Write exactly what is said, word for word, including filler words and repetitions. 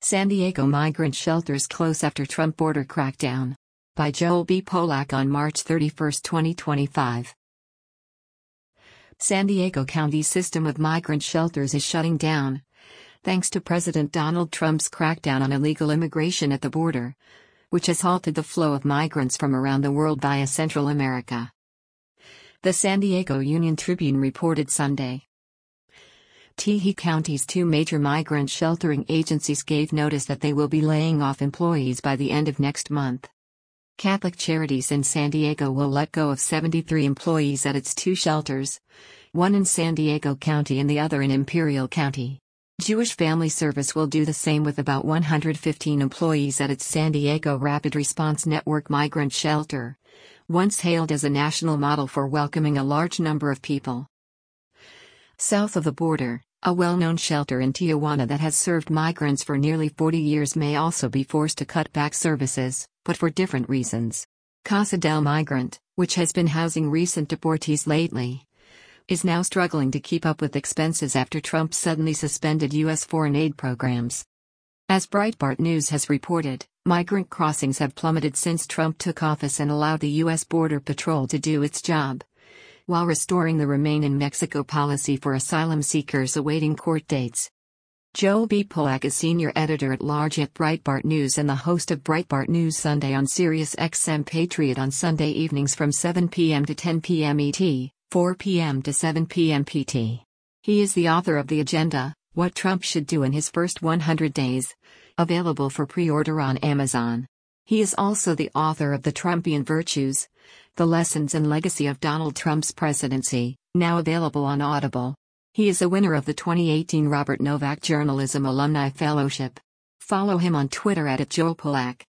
San Diego migrant shelters close after Trump border crackdown. By Joel B. Polak on March thirty-first, twenty twenty-five. San Diego County's system of migrant shelters is shutting down, thanks to President Donald Trump's crackdown on illegal immigration at the border, which has halted the flow of migrants from around the world via Central America. The San Diego Union Tribune reported Sunday. Teehee County's two major migrant sheltering agencies gave notice that they will be laying off employees by the end of next month. Catholic Charities in San Diego will let go of seventy-three employees at its two shelters, one in San Diego County and the other in Imperial County. Jewish Family Service will do the same with about one hundred fifteen employees at its San Diego Rapid Response Network migrant shelter, once hailed as a national model for welcoming a large number of people. South of the border, a well-known shelter in Tijuana that has served migrants for nearly forty years may also be forced to cut back services, but for different reasons. Casa del Migrant, which has been housing recent deportees lately, is now struggling to keep up with expenses after Trump suddenly suspended U S foreign aid programs. As Breitbart News has reported, migrant crossings have plummeted since Trump took office and allowed the U S Border Patrol to do its job, while restoring the Remain in Mexico policy for asylum seekers awaiting court dates. Joel B. Polak is senior editor-at-large at Breitbart News and the host of Breitbart News Sunday on Sirius X M Patriot on Sunday evenings from seven p m to ten p m E T, four p m to seven p m P T. He is the author of The Agenda, What Trump Should Do in His First one hundred Days, available for pre-order on Amazon. He is also the author of The Trumpian Virtues, The Lessons and Legacy of Donald Trump's Presidency, now available on Audible. He is a winner of the twenty eighteen Robert Novak Journalism Alumni Fellowship. Follow him on Twitter at Joel Polak.